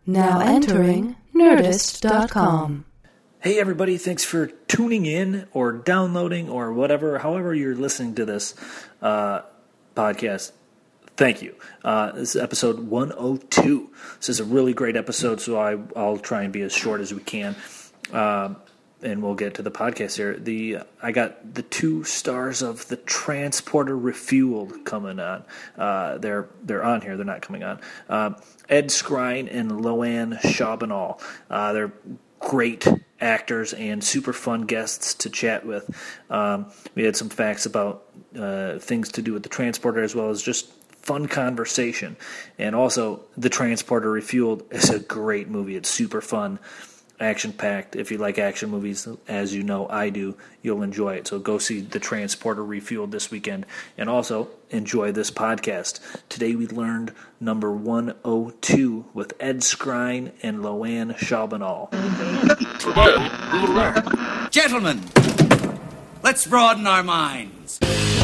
Now entering Nerdist.com. Hey everybody, thanks for tuning in or downloading or whatever, however you're listening to this podcast. Thank you. This is episode 102. This is a really great episode, so I'll try and be as short as we can. And we'll get to the podcast here. I got the 2 stars of The Transporter Refueled coming on. They're on here. They're not coming on. Ed Skrein and Loanne Charbonneau. They're great actors and super fun guests to chat with. We had some facts about things to do with The Transporter, as well as just fun conversation. And also, The Transporter Refueled is a great movie. It's super fun. Action-packed. If you like action movies, as you know I do, you'll enjoy it. So go see The Transporter Refueled this weekend. And also, enjoy this podcast. Today we learned number 102 with Ed Skrein and Loanne Charbonneau. Today we learned... Gentlemen, let's broaden our minds.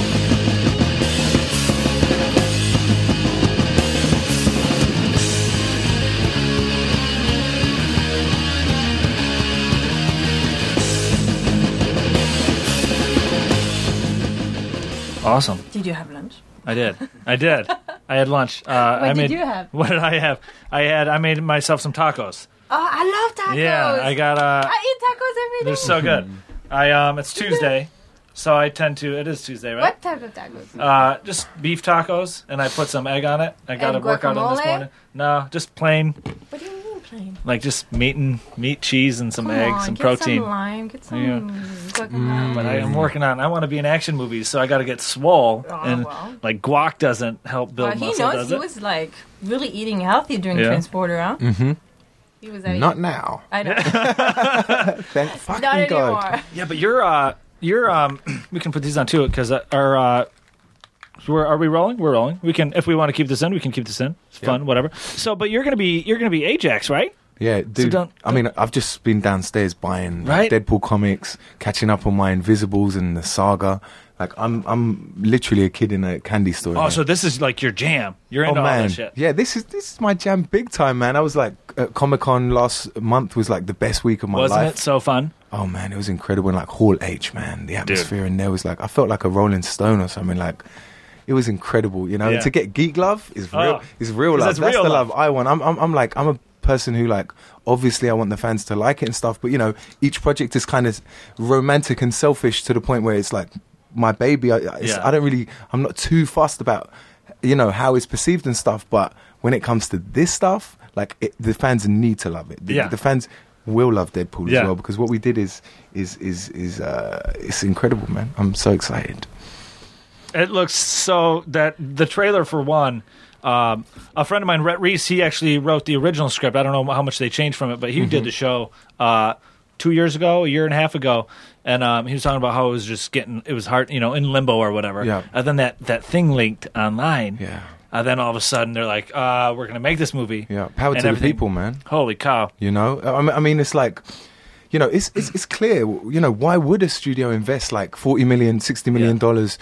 Awesome. Did you have lunch? I did. I had lunch. What did you have? What did I have? I made myself some tacos. Oh, I love tacos. Yeah, I got. I eat tacos every day. They're so good. It's Tuesday, so I tend to. It is Tuesday, right? What type of tacos? Just beef tacos, and I put some egg on it. I got to work out on this morning. No, just plain. What do you mean plain? Like just meat, cheese, and some eggs, some get protein. Some lime, get some guacamole. But I'm working on. I want to be in action movies, so I got to get swole. Like guac doesn't help build muscle. He knows. Does He it? was like really eating healthy during Transporter, huh? Mm-hmm. He was not now. I know. Thank fucking not God. anymore. Yeah, but you're we can put these on too because are we rolling? We're rolling. We can, if we want to keep this in, we can keep this in. It's fun, whatever. So, but you're gonna be Ajax, right? Yeah, dude. So I mean, I've just been downstairs buying Right? Deadpool comics, catching up on my Invisibles and the Saga. Like I'm literally a kid in a candy store. Oh, now. so this is like your jam. You're into all that shit. Yeah, this is my jam big time, man. I was like, Comic-Con last month was like the best week of my life. Wasn't it so fun? Oh man, it was incredible. And like Hall H, man, the atmosphere in there was like, I felt like a Rolling Stone or something. Like, it was incredible. You know, to get geek love is real. Is real love. That's real the love I want. I'm a person who like, obviously I want the fans to like it and stuff. But you know, each project is kind of romantic and selfish to the point where it's like my baby. I don't really. I'm not too fussed about, you know, how it's perceived and stuff. But when it comes to this stuff, like the fans need to love it. The fans will love Deadpool as well, because what we did is it's incredible, man. I'm so excited. It looks so that the trailer for one. A friend of mine, Rhett Reese, he actually wrote the original script. I don't know how much they changed from it, but he did the show 2 years ago, a year and a half ago, and he was talking about how it was just it was hard, you know, in limbo or whatever. Yeah. And then that thing leaked online. Yeah. And then all of a sudden they're like, we're going to make this movie. Yeah, power to the people, man. Holy cow. You know, I mean, it's like, you know, it's clear, you know, why would a studio invest like $40 million, $60 million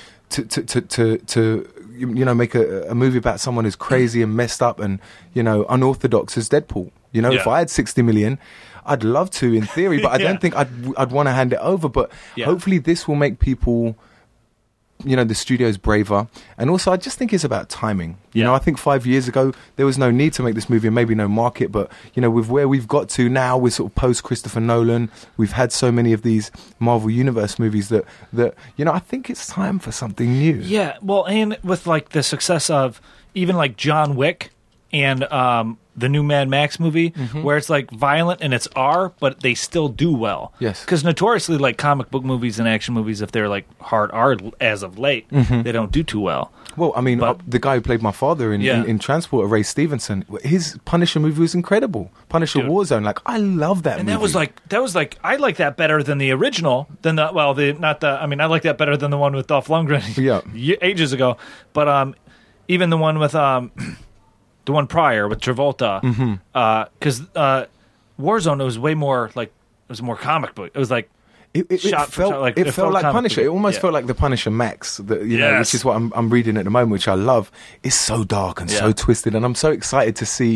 to you know, make a movie about someone who's crazy and messed up and, you know, unorthodox as Deadpool? You know, if I had $60 million, I'd love to in theory, but I don't think I'd want to hand it over. But hopefully this will make people, you know, the studio's braver. And also, I just think it's about timing. You know, I think 5 years ago, there was no need to make this movie and maybe no market. But, you know, with where we've got to now, we're sort of post-Christopher Nolan. We've had so many of these Marvel Universe movies that you know, I think it's time for something new. Yeah, well, and with, like, the success of even, like, John Wick and the new Mad Max movie, where it's like violent and it's R, but they still do well. Yes. Because notoriously, like comic book movies and action movies, if they're like hard R as of late, they don't do too well. Well, I mean, the guy who played my father in Transporter, Ray Stevenson, his Punisher movie was incredible. Punisher Warzone, like, I love that movie. And that was like, I like that better than the original, I like that better than the one with Dolph Lundgren ages ago. But even the one with the one prior with Travolta, because Warzone, it was way more like, it was more comic book. It was like, It felt like Punisher. It almost felt like the Punisher Max, which is what I'm reading at the moment, which I love. It's so dark and so twisted, and I'm so excited to see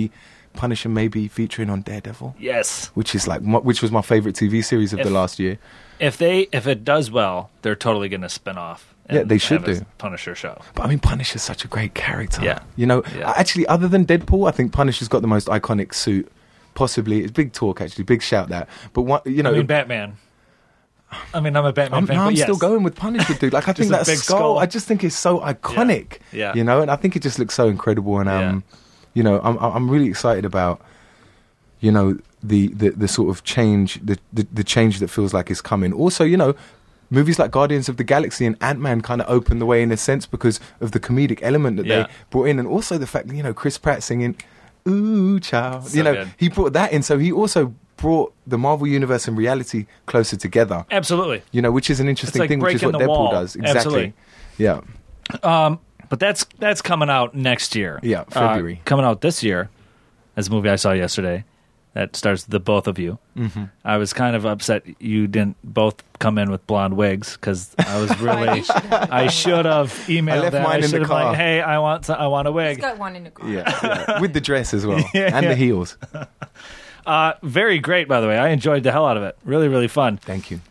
Punisher maybe featuring on Daredevil. Yes. Which is which was my favorite TV series of the last year. If it does well, they're totally going to spin off. Yeah, they should do. Punisher show. But I mean, Punisher's such a great character. Yeah. You know, actually, other than Deadpool, I think Punisher's got the most iconic suit. Possibly. It's big talk, actually. Big shout that. But what, you know. I mean, Batman. I'm a Batman fan. I'm still going with Punisher, dude. Like, I think that skull, I just think it's so iconic. Yeah. You know, and I think it just looks so incredible. And, you know, I'm really excited about, you know, the sort of change, the change that feels like is coming. Also, you know, movies like Guardians of the Galaxy and Ant-Man kind of opened the way in a sense because of the comedic element that they brought in. And also the fact that, you know, Chris Pratt singing, ooh, child. So you know, he brought that in. So he also brought the Marvel Universe and reality closer together. Absolutely. You know, which is an interesting thing, which is what Deadpool does. Exactly. Absolutely. Yeah. But that's coming out next year. Yeah, February. Coming out this year, as a movie I saw yesterday. That stars the both of you. Mm-hmm. I was kind of upset you didn't both come in with blonde wigs because I was really. I should have emailed. I left them. mine in the car. Like, hey, I want a wig. He's got one in the car. Yeah. With the dress as well and the heels. Very great, by the way. I enjoyed the hell out of it. Really, really fun. Thank you.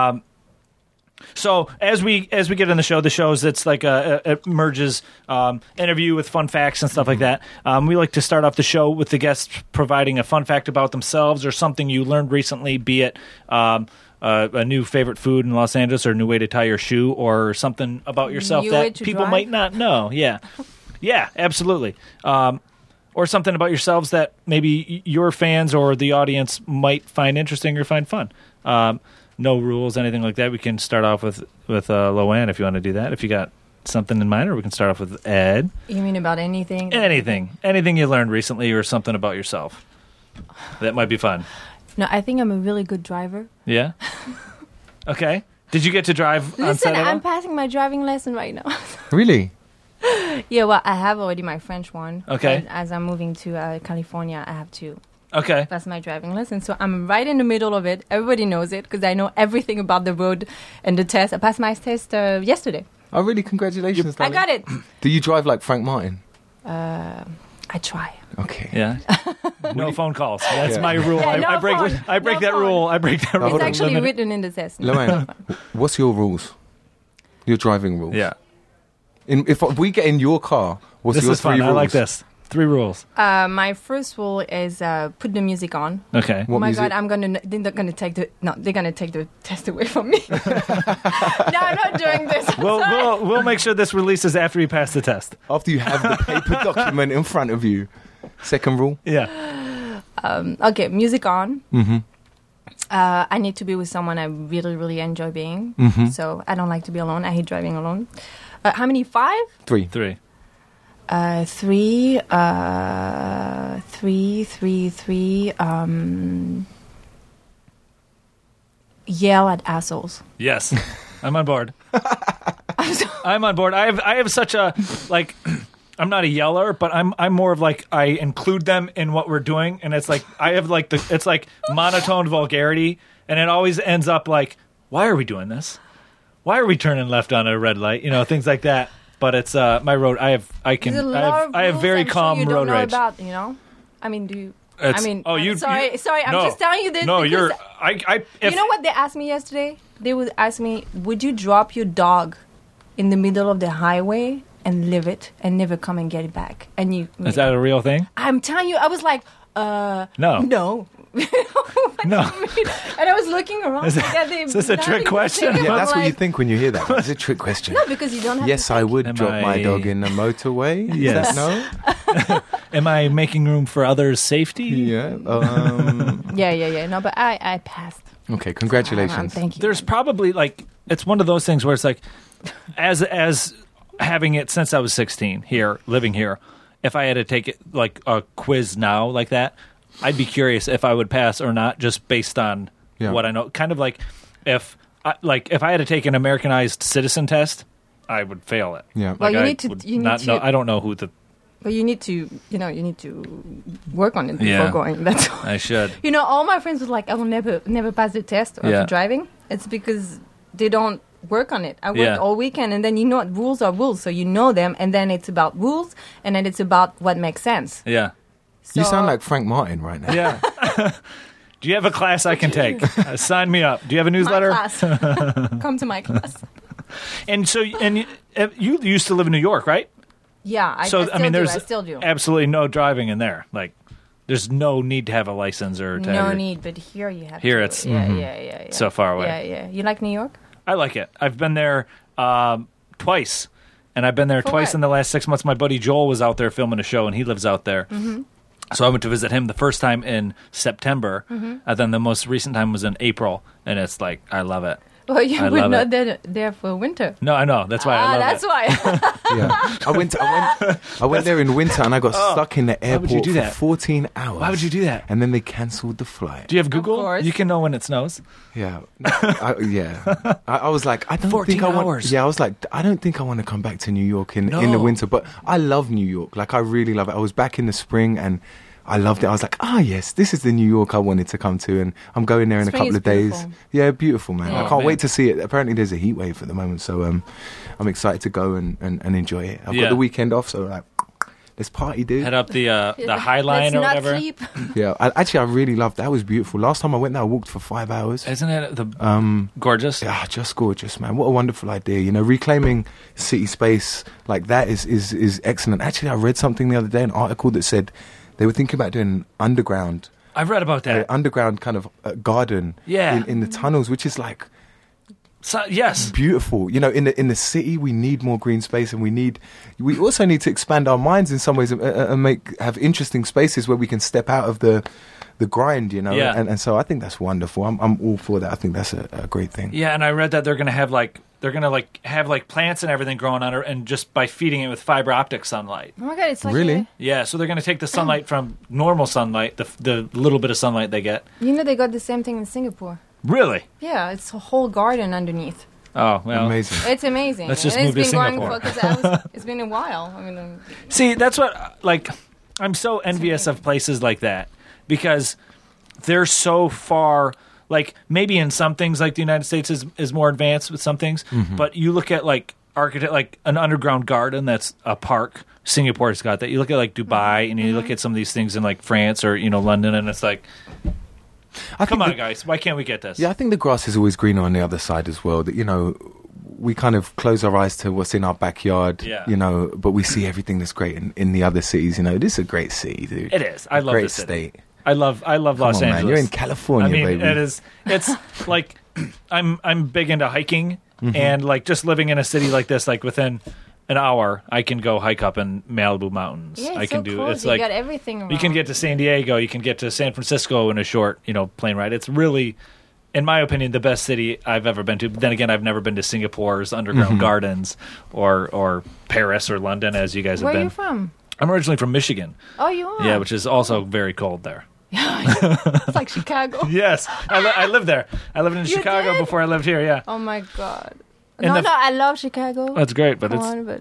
So as we get in the shows, it's like it merges interview with fun facts and stuff like that. We like to start off the show with the guests providing a fun fact about themselves or something you learned recently, be it a new favorite food in Los Angeles or a new way to tie your shoe or something about yourself that people might not know. Yeah, yeah, absolutely. Or something about yourselves that maybe your fans or the audience might find interesting or find fun. No rules, anything like that. We can start off with Loanne if you want to do that. If you got something in mind, or we can start off with Ed. You mean about anything? Anything you learned recently or something about yourself. That might be fun. No, I think I'm a really good driver. Yeah? Okay. Did you get to drive on set at all? I'm passing my driving lesson right now. Really? Yeah, well, I have already my French one. Okay. And as I'm moving to California, I have to pass my driving lesson. So I'm right in the middle of it. Everybody knows it because I know everything about the road and the test. I passed my test yesterday. Oh, really? Congratulations, darling. I got it. Do you drive like Frank Martin? I try. Okay. Yeah. No phone calls. That's my rule. Yeah, I break that rule. I break that rule. It's actually written in the test. Loanne, what's your rules? Your driving rules? Yeah. If we get in your car, what's your 3 rules? I like this. 3 rules. My first rule is put the music on. Okay. What music? God, they're gonna take the test away from me. No, I'm not doing this. We'll make sure this releases after you pass the test. After you have the paper document in front of you. Second rule? Yeah. Okay, music on. Mm-hmm. I need to be with someone I really, really enjoy being. Mm-hmm. So I don't like to be alone. I hate driving alone. How many? 5? 3. 3. 3. Yell at assholes. Yes, I'm on board. I'm on board. I have such a like. I'm not a yeller, but I'm more of like I include them in what we're doing, and it's like I have like it's like monotone vulgarity, and it always ends up like, why are we doing this? Why are we turning left on a red light? You know, things like that. But it's my road. I have very calm road rage. About, you know, I mean, do you? Sorry. I'm just telling you this. No, you know what they asked me yesterday? They would ask me, "Would you drop your dog in the middle of the highway and leave it and never come and get it back?" And is that a real thing? I'm telling you, I was like, no. No. And I was looking around. Is this a trick question? Yeah, that's what you think when you hear that. It's a trick question. No, because you don't have Yes, I would drop my dog in the motorway. Yes. No? Am I making room for others' safety? Yeah. Yeah. No, but I passed. Okay, congratulations. Thank you. There's probably like it's one of those things where it's like as having it since I was 16 here, living here, if I had to take it like a quiz now like that, I'd be curious if I would pass or not, just based on what I know. Kind of like if I had to take an Americanized citizen test, I would fail it. Yeah. Well, I don't know who the. But you need to work on it before going. That's all. I should. All my friends were like, I will never pass the test of driving. It's because they don't work on it. I worked all weekend, and then rules are rules, so you know them, and then it's about rules, and then it's about what makes sense. Yeah. So, you sound like Frank Martin right now. Yeah. Do you have a class I can take? Sign me up. Do you have a newsletter? My class. Come to my class. And so, you used to live in New York, right? Yeah, I still do. Absolutely no driving in there. Like, there's no need to have a license or no need, but here you have. Here to. it's yeah. so far away. Yeah. You like New York? I like it. I've been there twice, and I've been there twice in the last 6 months. My buddy Joel was out there filming a show, and he lives out there. Mm-hmm. So I went to visit him the first time in September, and then the most recent time was in April, and it's like, I love it. Well, you were not there for winter. No, I know. That's why I love it. That's why. Yeah. I went there in winter, and I got stuck in the airport for 14 hours. Why would you do that? And then they cancelled the flight. Do you have Google? Of course. You can know when it snows. Yeah. I was like, I don't 14 think I want. hours. Yeah, I was like, I don't think I want to come back to New York in the winter. But I love New York. Like, I really love it. I was back in the spring, and I loved it. I was like, yes, this is the New York I wanted to come to, and I'm going there in a couple of days. Yeah, beautiful, man. I can't wait to see it. Apparently, there's a heat wave at the moment, so I'm excited to go and enjoy it. I've got the weekend off, so like, let's party, dude. Head up the High Line or whatever. Sleep. Yeah, I really loved that. It was beautiful. Last time I went there, I walked for 5 hours. Isn't it gorgeous? Yeah, just gorgeous, man. What a wonderful idea. You know, reclaiming city space like that is excellent. Actually, I read something the other day, an article that said they were thinking about doing an underground. I've read about that. Underground kind of garden in the tunnels, which is like yes, beautiful. You know, in the city, we need more green space, and we also need to expand our minds in some ways and have interesting spaces where we can step out of the grind. You know, and so I think that's wonderful. I'm all for that. I think that's a great thing. Yeah, and I read that they're going to have have plants and everything growing on it, and just by feeding it with fiber optic sunlight. Oh my God, it's like really? Yeah, so they're going to take the sunlight from normal sunlight, the little bit of sunlight they get. You know, they got the same thing in Singapore. Really? Yeah, it's a whole garden underneath. Oh, well. Amazing. It's amazing. Let's just move to Singapore. It's been a while. See, that's what, I'm so envious of places like that, because they're so far. Like, maybe in some things, like the United States is more advanced with some things, but you look at like an underground garden that's a park. Singapore's got that. You look at like Dubai, and you look at some of these things in like France or London, and it's like, come on, guys, why can't we get this? Yeah, I think the grass is always greener on the other side as well. That we kind of close our eyes to what's in our backyard, but we see everything that's great in the other cities. This is a great city, dude. It is. I love great this city. state. I love Los Angeles. Man, you're in California, baby. It is. It's like I'm big into hiking, and like just living in a city like this, like within an hour, I can go hike up in Malibu Mountains. Yeah, I can so do. close. It's you like got everything around. You can get to San Diego. You can get to San Francisco in a short, plane ride. It's really, in my opinion, the best city I've ever been to. But then again, I've never been to Singapore's underground gardens or Paris or London, as you guys have been. Where are you from? I'm originally from Michigan. Oh, you are? Yeah, which is also very cold there. It's like Chicago. Yes, I lived there. I lived in Chicago before I lived here. Yeah. Oh my God. I love Chicago. That's great, but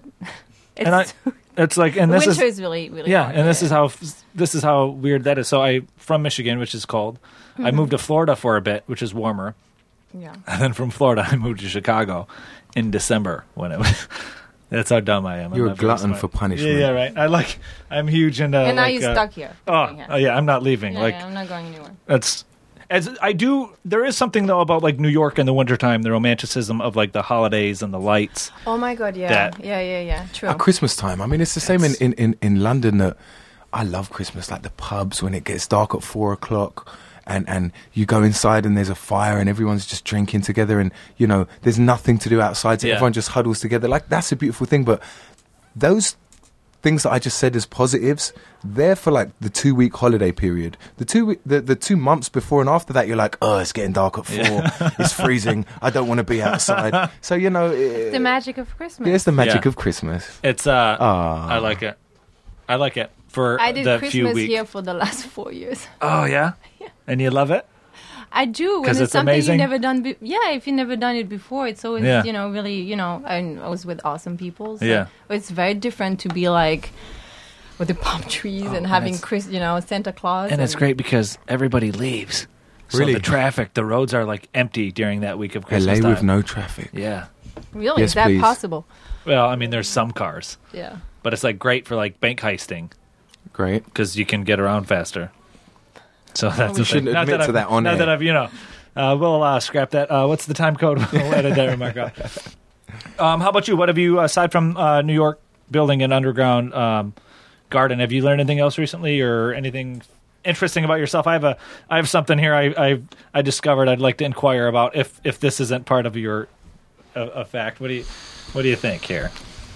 it's like, and this winter is really, really hard, and this is how weird that is. So I from Michigan, which is cold. I moved to Florida for a bit, which is warmer. Yeah. And then from Florida, I moved to Chicago in December when it was. That's how dumb I am. You're a glutton for punishment. Yeah, right. I'm huge into. And now you're stuck here. Oh, yeah. I'm not leaving. I'm not going anywhere. There is something though about like New York in the wintertime, the romanticism of like the holidays and the lights. Oh my God, yeah. Yeah. True. At Christmas time. I mean, it's the same in London. That I love Christmas, like the pubs when it gets dark at 4:00. And you go inside and there's a fire and everyone's just drinking together, and there's nothing to do outside, so everyone just huddles together. Like, that's a beautiful thing. But those things that I just said as positives, they're for like the 2-week holiday period. The 2 months before and after that, you're like, oh, it's getting dark at 4. It's freezing. I don't want to be outside. So it's the magic of Christmas. Yeah, it's the magic of Christmas. It's I like it. I like it. I did the Christmas few weeks here for the last 4 years. Oh yeah? Yeah. And you love it? I do. When it's something amazing? You've never done. If you've never done it before, it's always really I was with awesome people. So it's very different to be like with the palm trees and having Santa Claus. And it's great because everybody leaves. So really? The traffic, the roads are like empty during that week of Christmas LA time. with no traffic. Yeah. Really? Yes, is that please. possible? Well, I mean, there's some cars. Yeah. But it's like great for like bank heisting. Great. Because you can get around faster. So that's we shouldn't admit to that on air. Not that I've, we'll scrap that. What's the time code? We'll edit that remark out. How about you? What have you, aside from New York building an underground garden, have you learned anything else recently or anything interesting about yourself? I have something here I discovered I'd like to inquire about if this isn't part of your a fact. What do you think here?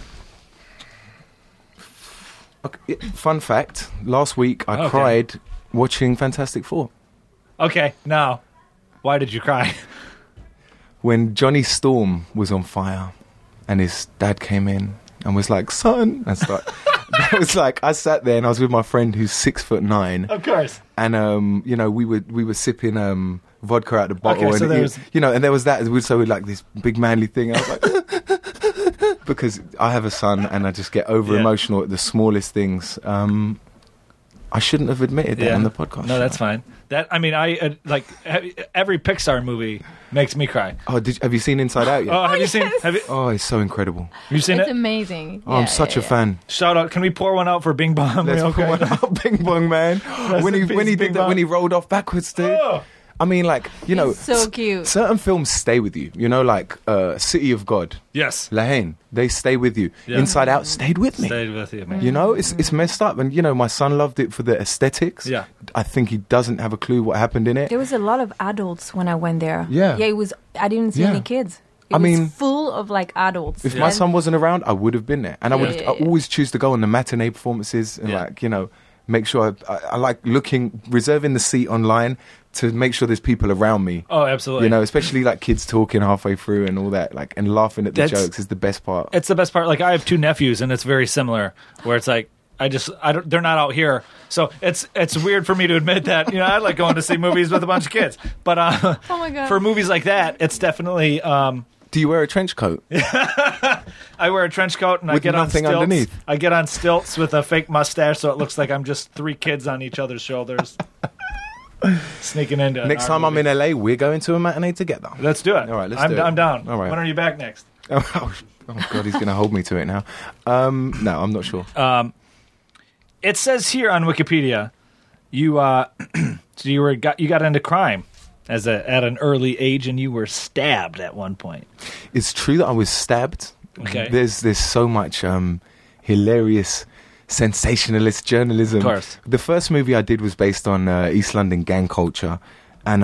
Okay, fun fact, last week I cried watching Fantastic Four. Okay, now, why did you cry? When Johnny Storm was on fire and his dad came in and was like, son, and that was like, I sat there and I was with my friend who's 6'9". Of course. And, we were sipping vodka out the bottle. Okay, so and there was that, so like this big manly thing. I was like, because I have a son and I just get over emotional at the smallest things. I shouldn't have admitted that on the podcast. No, that's fine. I every Pixar movie makes me cry. Oh, have you seen Inside Out yet? Oh, have you seen? Oh, it's so incredible. Have you seen it? It's amazing. Oh, I'm such a fan. Shout out! Can we pour one out for Bing Bong? Let's pour one out, Bing Bong man. when he rolled off backwards, dude. Oh. I mean, like, It's so cute. Certain films stay with you. Like City of God. Yes. La Haine. They stay with you. Yeah. Inside Out stayed with me. Stayed with you, man. It's messed up. And, my son loved it for the aesthetics. Yeah. I think he doesn't have a clue what happened in it. There was a lot of adults when I went there. Yeah. Yeah, I didn't see any kids. It was full of, adults. If my son wasn't around, I would have been there. And I always choose to go on the matinee performances and, make sure I like reserving the seat online to make sure there's people around me. Oh, absolutely. Especially like kids talking halfway through and all that, and laughing at the jokes is the best part. It's the best part. Like I have two nephews and it's very similar where it's like, they're not out here. So it's weird for me to admit that, I like going to see movies with a bunch of kids. But oh my God. For movies like that, it's definitely... Do you wear a trench coat? I wear a trench coat and with I get nothing on stilts. Underneath. I get on stilts with a fake mustache so it looks like I'm just three kids on each other's shoulders. Sneaking into next time movie. I'm in LA, we're going to a matinee together. Let's do it. All right, I'm down. All right. When are you back next? Oh God, he's going to hold me to it now. No, I'm not sure. It says here on Wikipedia, you got into crime at an early age, and you were stabbed at one point. It's true that I was stabbed. Okay. There's so much hilarious, sensationalist journalism. Of course. The first movie I did was based on East London gang culture, and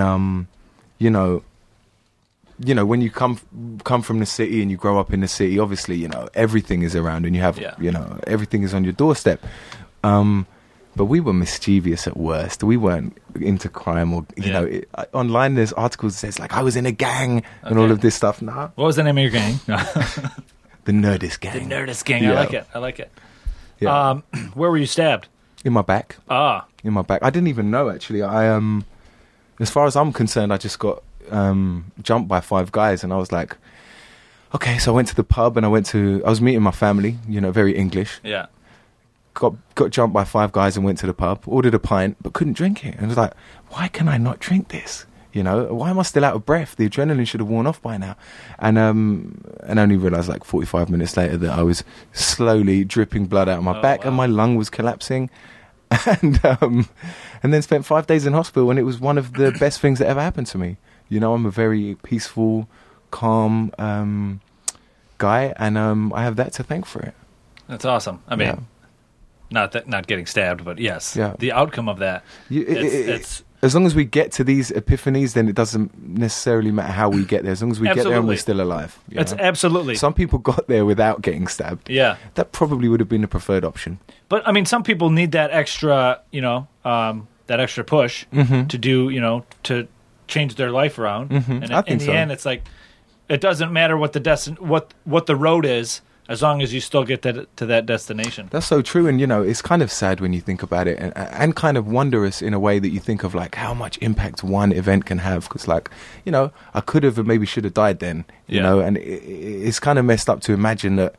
when you come from the city and you grow up in the city, obviously everything is around and you have everything is on your doorstep. But we were mischievous at worst. We weren't into crime or, online there's articles that says, like, I was in a gang and all of this stuff. Nah. What was the name of your gang? The Nerdist Gang. The Nerdist Gang. Yeah. I like it. Yeah. Where were you stabbed? In my back. Ah. In my back. I didn't even know, actually. As far as I'm concerned, I just got jumped by 5 guys and I was like, okay, so I went to the pub and I was meeting my family, very English. Yeah. Got jumped by 5 guys and went to the pub, ordered a pint, but couldn't drink it. And I was like, why can I not drink this? Why am I still out of breath? The adrenaline should have worn off by now. And only realised like 45 minutes later that I was slowly dripping blood out of my back and my lung was collapsing. And then spent 5 days in hospital, and it was one of the best things that ever happened to me. I'm a very peaceful, calm guy, and I have that to thank for it. That's awesome. I mean, not getting stabbed, but yes, the outcome of that. It's as long as we get to these epiphanies, then it doesn't necessarily matter how we get there. As long as we get there and we're still alive. It's absolutely. Some people got there without getting stabbed. Yeah, that probably would have been the preferred option. But I mean, some people need that extra, that extra push to do, to change their life around. And in the end, it's like it doesn't matter what what the road is, as long as you still get to that destination. That's so true, and it's kind of sad when you think about it, and kind of wondrous in a way that you think of like how much impact one event can have. Because I could have and maybe should have died then, and it's kind of messed up to imagine that,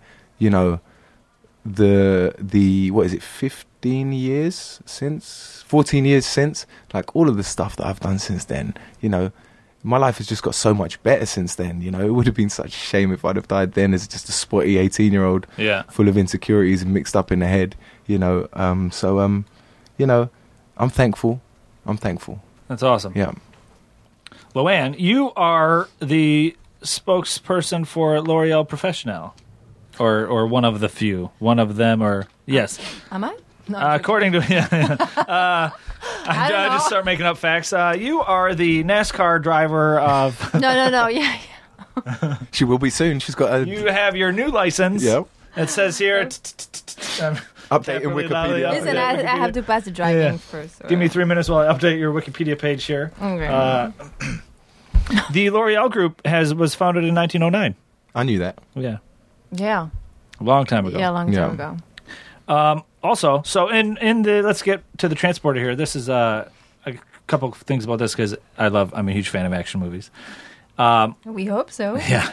the what is it, 14 years since, like all of the stuff that I've done since then, my life has just got so much better since then. It would have been such a shame if I'd have died then as just a spotty 18-year-old full of insecurities and mixed up in the head. You know, you know, I'm thankful. That's awesome. Yeah. Loanne, you are the spokesperson for L'Oreal Professional, or one of the few. One of them, or yes. Am I? No, according to I just start making up facts. You are the NASCAR driver of. No. Yeah. She will be soon. She's got a. You have your new license. Yep. It says here. Updating Wikipedia. Listen, I have to pass the driving first. Give me 3 minutes while I update your Wikipedia page here. Okay. The L'Oreal Group was founded in 1909. I knew that. Yeah. Yeah. A long time ago. Yeah, a long time ago. Also, so in the let's get to the transporter here. This is a couple of things about this because I'm a huge fan of action movies. We hope so. Yeah.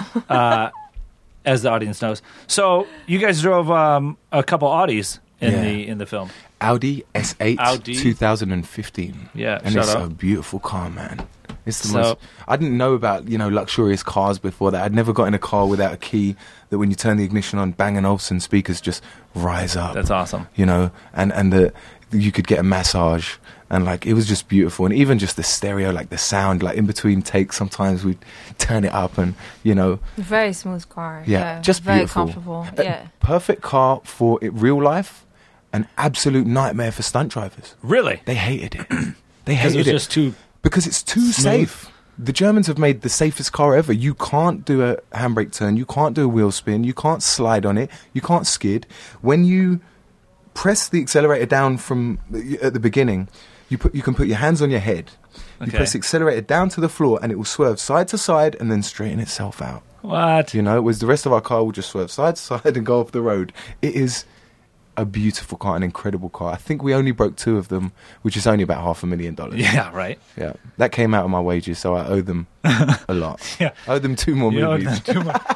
As the audience knows. So you guys drove a couple Audis in the film. Audi S8 2015. Yeah, and it's a beautiful car, man. It's the most. I didn't know about luxurious cars before that. I'd never got in a car without a key that when you turn the ignition on, Bang & Olufsen speakers just rise up. That's awesome. And you could get a massage, and it was just beautiful. And even just the stereo, the sound, in between takes, sometimes we'd turn it up, and very smooth car. Yeah, just very beautiful. Comfortable. Yeah, perfect car for real life. An absolute nightmare for stunt drivers. Really, they hated it. They hated it. Just too. Because it's too safe. The Germans have made the safest car ever. You can't do a handbrake turn. You can't do a wheel spin. You can't slide on it. You can't skid. When you press the accelerator down at the beginning, you can put your hands on your head. You press the accelerator down to the floor, and it will swerve side to side and then straighten itself out. What? Whereas the rest of our car will just swerve side to side and go off the road. It is a beautiful car, an incredible car. I think we only broke 2 of them, which is only about $500,000. Yeah, right. Yeah, that came out of my wages, so I owe them a lot. Yeah, I owe them 2 more movies. Owed them 2 more.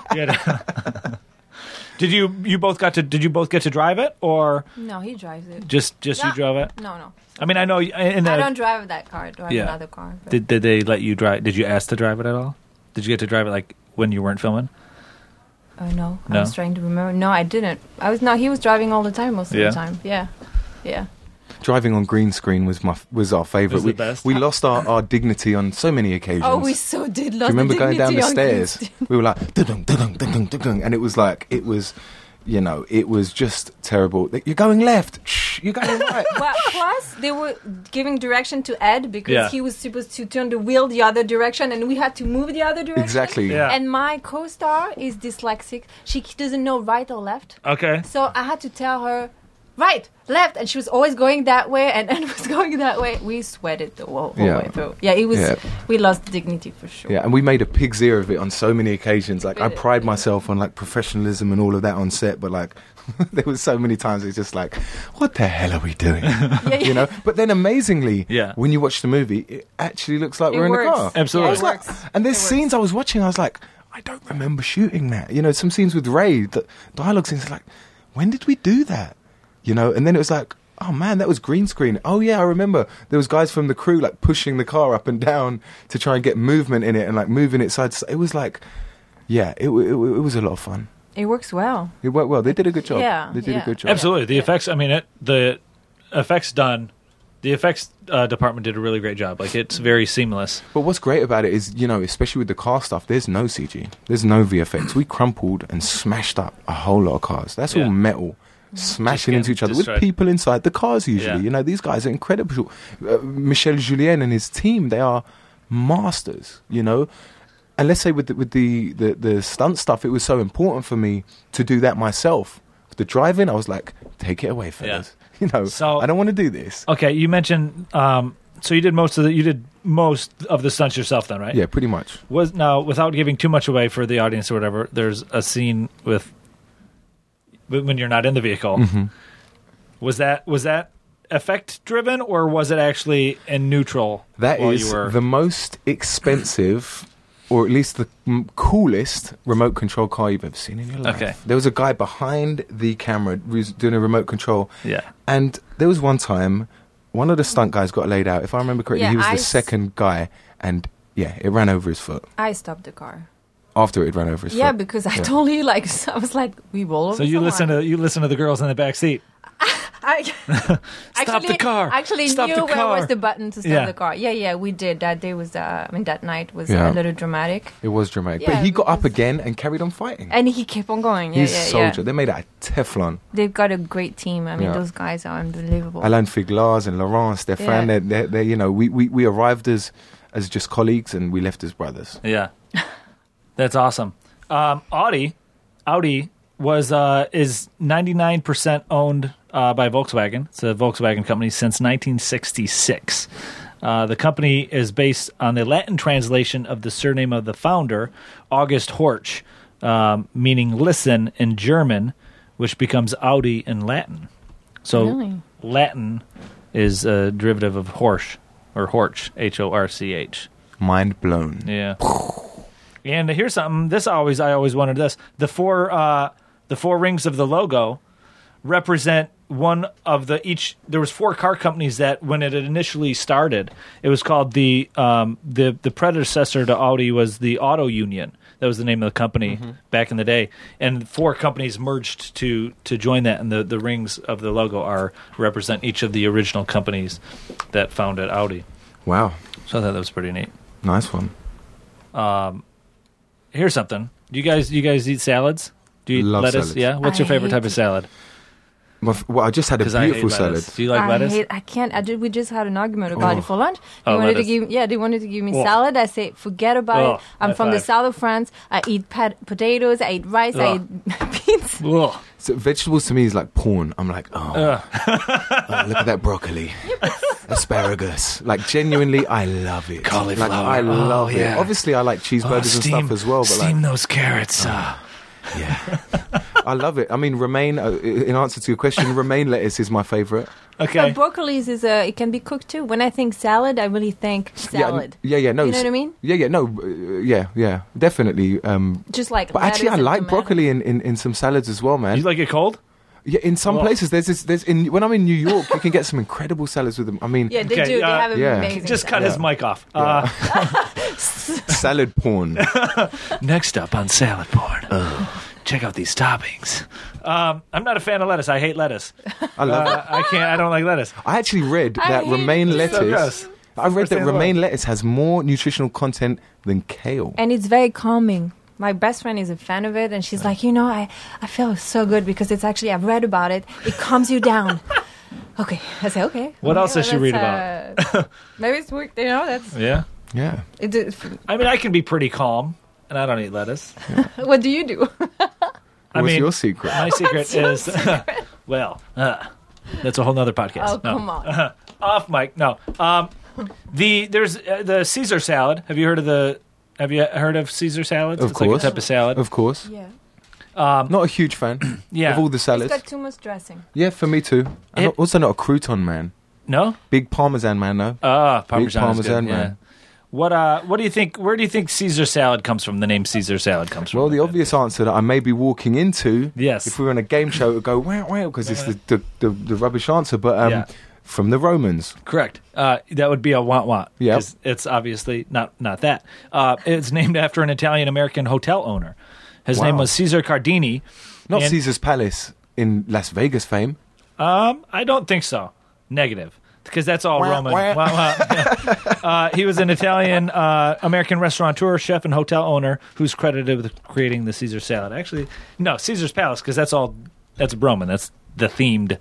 Did you both get to drive it, or no? He drives it. Just you drove it? No. I mean, I know. I don't drive that car. I drive another car. Did they let you drive? Did you ask to drive it at all? Did you get to drive it when you weren't filming? No, I was trying to remember. No, I didn't. He was driving all the time, most of the time. Yeah. Driving on green screen was our favourite. The best. We lost our dignity on so many occasions. Oh, we so did lose. Do you remember the going down the stairs? We were like, dun dun dun dun, and it was it was just terrible. You're going left. Shh, you're going right. Well, plus they were giving direction to Ed because he was supposed to turn the wheel the other direction, and we had to move the other direction. Exactly. Yeah. And my co-star is dyslexic. She doesn't know right or left. Okay. So I had to tell her right, left, and she was always going that way, and Ed was going that way. We sweated the whole way through. Yeah, it was. Yeah. We lost dignity for sure. Yeah, and we made a pig's ear of it on so many occasions. I pride myself on professionalism and all of that on set, but there was so many times it's just what the hell are we doing? But then amazingly, when you watch the movie, it actually looks like we're in the car. Absolutely, it works. And there's scenes I was watching, I was like, I don't remember shooting that. Some scenes with Ray, the dialogue scenes, when did we do that? And then it was oh man, that was green screen. Oh yeah, I remember. There was guys from the crew pushing the car up and down to try and get movement in it and moving it side to side. It was it was a lot of fun. It works well. It worked well. They did a good job. Yeah, they did a good job. Absolutely. The effects. I mean, the effects done. The effects department did a really great job. It's very seamless. But what's great about it is, especially with the car stuff, there's no CG. There's no VFX. We crumpled and smashed up a whole lot of cars. That's all metal. Smashing into each other with people inside the cars usually. These guys are incredible. Michel Julien and his team, they are masters, And let's say with the stunt stuff, it was so important for me to do that myself. The driving, I was like, take it away, fellas. So, I don't want to do this. Okay, you mentioned so you did most of the stunts yourself then, right? Yeah, pretty much. Now, without giving too much away for the audience or whatever, there's a scene when you're not in the vehicle. Mm-hmm. Was that effect driven, or was it actually in neutral? That is the most expensive, or at least the coolest remote control car you've ever seen in your life. Okay. There was a guy behind the camera who was doing a remote control. Yeah. And there was one time, one of the stunt guys got laid out. If I remember correctly, he was the second guy, and it ran over his foot. I stopped the car. After it ran over his foot. Yeah, because I told you, I was like, we roll over. So you listen to the girls in the back seat. Stop the car. Actually, Stop knew the car. where was the button to stop the car. Yeah, we did. That day was, that night was a little dramatic. It was dramatic. But he got up again and carried on fighting. And he kept on going. He's a soldier. They made it out of Teflon. They've got a great team. I mean, those guys are unbelievable. Alain Figlaz and Laurent, Stéphane, they're, you know, we arrived as just colleagues and we left as brothers. Yeah. That's awesome. Audi is 99% owned by Volkswagen. It's a Volkswagen company since 1966. The company is based on the Latin translation of the surname of the founder, August Horch, meaning listen in German, which becomes Audi in Latin. So really? Latin is a derivative of Horch, or Horch, Horch. Mind blown. Yeah. And here's something. I always wanted this. The four rings of the logo represent one of there was 4 car companies that when it initially started, it was called the predecessor to Audi was the Auto Union. That was the name of the company back in the day. And 4 companies merged to join that, and the rings of the logo represent each of the original companies that founded Audi. Wow. So I thought that was pretty neat. Nice one. Here's something. Do you guys eat salads? Do you love lettuce? Salads. Yeah. What's your favorite type of salad? Well, I just had a beautiful salad. Do you like lettuce? I can't. We just had an argument about it for lunch. They wanted to give me salad. I say, forget about it. I'm from the south of France. I eat potatoes. I eat rice. I eat beans. So vegetables to me is like porn. I'm like, look at that broccoli. Asparagus. Like, genuinely, I love it. Cauliflower. Like, I love it. Obviously, I like cheeseburgers and stuff as well. But steam those carrots. Yeah. I love it. I mean, romaine, in answer to your question, romaine lettuce is my favorite. Okay. But broccoli it can be cooked too. When I think salad, I really think salad. No. You know what I mean? Yeah, definitely. Just like but actually, I like broccoli in some salads as well, man. You like it cold? Yeah, in some places, when I'm in New York, you can get some incredible salads with them. I mean, yeah, they do. They have amazing. Just cut his mic off. Salad porn. Next up on salad porn. Check out these toppings. I'm not a fan of lettuce. I hate lettuce. I love it. I don't like lettuce. I actually read that romaine lettuce. I read that romaine lettuce has more nutritional content than kale, and it's very calming. My best friend is a fan of it, and she's like, I feel so good because it's actually, I've read about it. It calms you down. Okay. I say, okay. What else does she read about? Maybe it's work, that's... Yeah? Yeah. I mean, I can be pretty calm, and I don't eat lettuce. Yeah. What do you do? What's your secret? My secret is, that's a whole nother podcast. Oh, come on. Off mic, no. There's the Caesar salad. Have you heard of Caesar salads? Of course. Like a type of salad. Of course. Yeah. Not a huge fan of all the salads. It's got too much dressing. Yeah, for me too. I'm also not a crouton man. No? Big Parmesan man, no. Parmesan Big Parmesan man. Yeah. What do you think? Where do you think Caesar salad comes from? The name Caesar salad comes from? Well, the obvious answer that I may be walking into, yes, if we were on a game show, it would go wow, because it's the rubbish answer. But from the Romans, correct. That would be a want. Yeah, it's obviously not that. It's named after an Italian-American hotel owner. His name was Caesar Cardini. Not Caesar's Palace in Las Vegas fame. I don't think so. Negative. Because that's all Roman. He was an Italian American restaurateur, chef, and hotel owner who's credited with creating the Caesar salad. Actually, no, Caesar's Palace, because that's Roman. That's the themed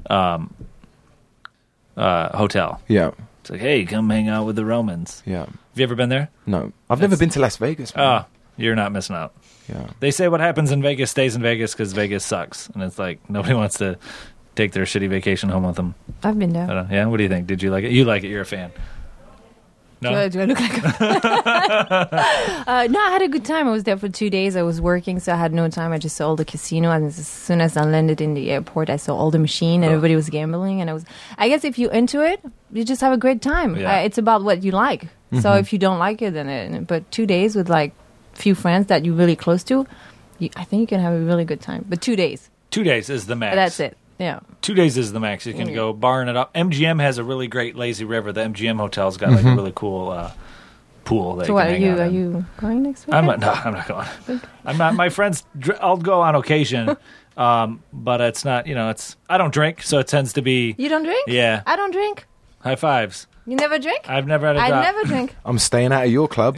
hotel. Yeah. It's like, hey, come hang out with the Romans. Yeah. Have you ever been there? No. I've never been to Las Vegas, man. You're not missing out. Yeah. They say what happens in Vegas stays in Vegas because Vegas sucks. And it's like, nobody wants to take their shitty vacation home with them. I've been there. Yeah? What do you think? Did you like it? You like it. You're a fan. No? Do I look like a No, I had a good time. I was there for 2 days. I was working, so I had no time. I just saw all the casino. And as soon as I landed in the airport, I saw all the machine. And everybody was gambling. And I guess if you're into it, you just have a great time. Yeah. It's about what you like. Mm-hmm. So if you don't like it, but 2 days with like few friends that you're really close to, I think you can have a really good time. But 2 days. 2 days is the max. That's it. Yeah. 2 days is the max. You can go barring it up. MGM has a really great lazy river. The MGM hotel's got like a really cool pool. That so what, are you going next week? I'm not going. I'm not. My friends, I'll go on occasion. But it's not, I don't drink, so it tends to be... You don't drink? Yeah. I don't drink. High fives. You never drink? I've never had a drop. I never drink. I'm staying out of your club.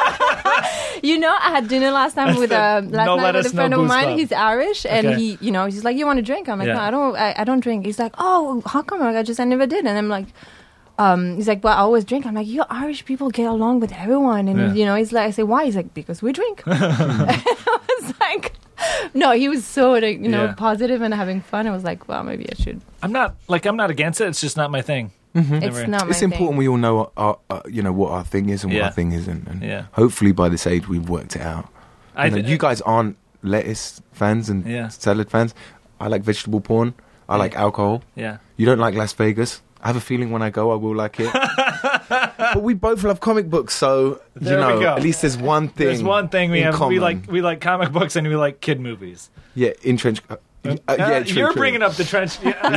I had dinner last time with a friend of mine. Club. He's Irish, and he's like, "You want to drink?" I'm like, "No, I don't drink." He's like, "Oh, how come?" I never did, and I'm like, he's like, "Well, I always drink." I'm like, "You Irish people get along with everyone," and he's like, I say, "Why?" He's like, "Because we drink." I was like, no, he was so positive and having fun. I was like, well, maybe I should. I'm not against it. It's just not my thing. Mm-hmm. It's not. It's important we all know what our thing is and what our thing isn't, and hopefully by this age we've worked it out. You guys aren't lettuce fans and salad fans. I like vegetable porn. I like alcohol. Yeah. You don't like Las Vegas. I have a feeling when I go I will like it. But we both love comic books, so at least there's one thing. There's one thing we have. Common. We like comic books and we like kid movies. Yeah, in trench. You're bringing up the trench.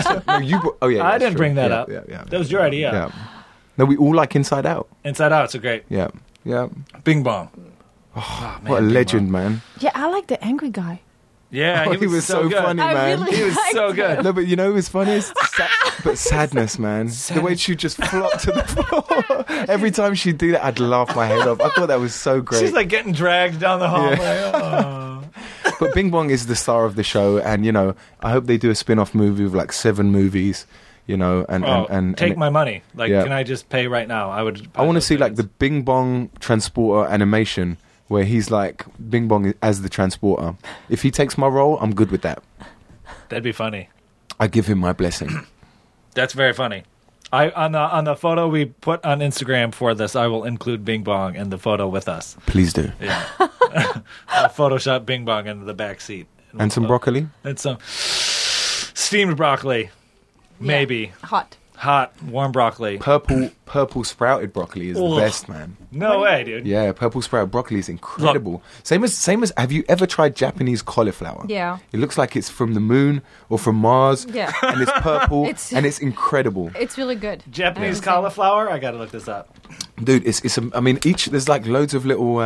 I didn't bring that up. Yeah. That was your idea. Yeah. No, we all like Inside Out. Inside Out's a great. Yeah. Bing Bong. Oh, man, what a legend, man. Yeah, I like the angry guy. Yeah, he was so good. funny, man. Really he was so good. No, but it was funny? But sadness, man. The way she just flopped to the floor. Every time she'd do that, I'd laugh my head off. I thought that was so great. She's like getting dragged down the hallway. Yeah. But Bing Bong is the star of the show, and I hope they do a spin-off movie with like 7 movies. And take my money. Can I just pay right now? I want to see like the Bing Bong transporter animation where he's like Bing Bong as the transporter. If he takes my role, I'm good with that. That'd be funny. I give him my blessing. That's very funny. On the photo we put on Instagram for this, I will include Bing Bong in the photo with us. Please do. Yeah. I'll Photoshop Bing Bong into the back seat. And some broccoli? And some steamed broccoli. Maybe. Hot, warm broccoli. Purple sprouted broccoli is the best, man. No way, dude. Yeah, purple sprouted broccoli is incredible. Look, same as. Have you ever tried Japanese cauliflower? Yeah. It looks like it's from the moon or from Mars. Yeah. And it's purple and it's incredible. It's really good. Japanese cauliflower. I gotta look this up. Dude, it's. I mean, there's like loads of little.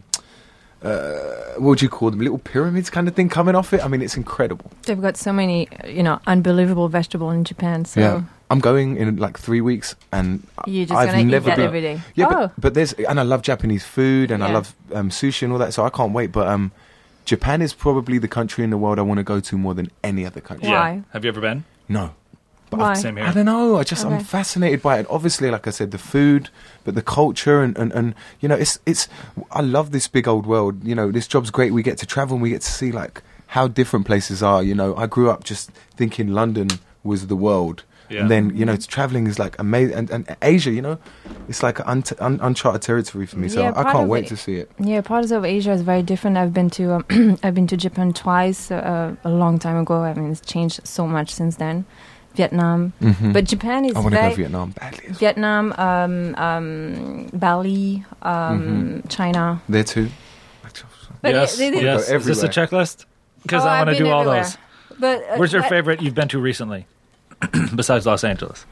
What would you call them? Little pyramids kind of thing coming off it. I mean, it's incredible. They've got so many, unbelievable vegetables in Japan. So. Yeah. I'm going in like 3 weeks, and you're just going to eat that every day. Yeah, but I love Japanese food, and I love sushi and all that, so I can't wait. But Japan is probably the country in the world I want to go to more than any other country. Why? Yeah. Have you ever been? No. But Why? Same here. I don't know. I'm fascinated by it. Obviously, like I said, the food, but the culture, and it's. I love this big old world. This job's great. We get to travel, and we get to see like how different places are. I grew up just thinking London was the world. Yeah. And then, traveling is like amazing. And Asia, it's like uncharted territory for me. So I can't wait to see it. Yeah, parts of Asia is very different. I've been to I've been to Japan twice a long time ago. I mean, it's changed so much since then. Vietnam. Mm-hmm. But Japan is I want to go Vietnam badly. Vietnam, Bali, China. There too? But yes. Is this a checklist? Because I want to do all those. But where's your favorite you've been to recently? Besides Los Angeles?